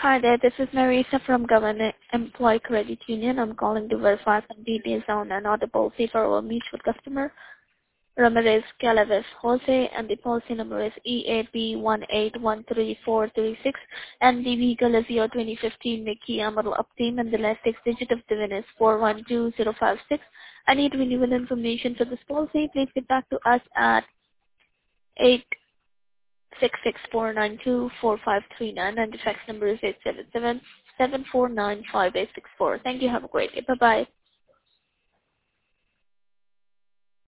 Hi there, this is Marisa from Government Employee Credit Union. I'm calling to verify some details on an auto policy for our mutual customer, Ramirez Calaves Jose, and the policy number is EAP1813436, and the vehicle is your 2015 Kia model Optima, and the last 6 digit of the VIN is 412056. I need renewal information for this policy. Please get back to us at 866-492-4539, and the fax number is 877-749-5864. Thank you. Have a great day. Bye-bye.